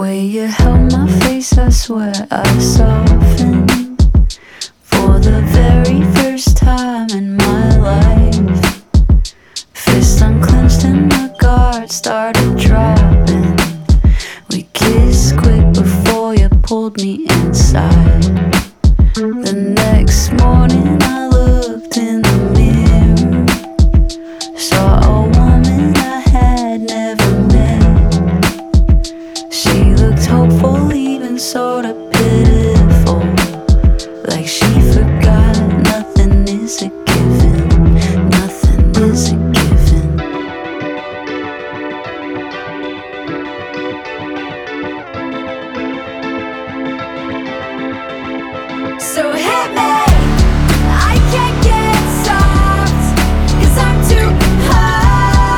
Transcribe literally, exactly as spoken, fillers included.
way you held my face, I swear I softened for the very first time in my life. Fist unclenched and my guard started dropping.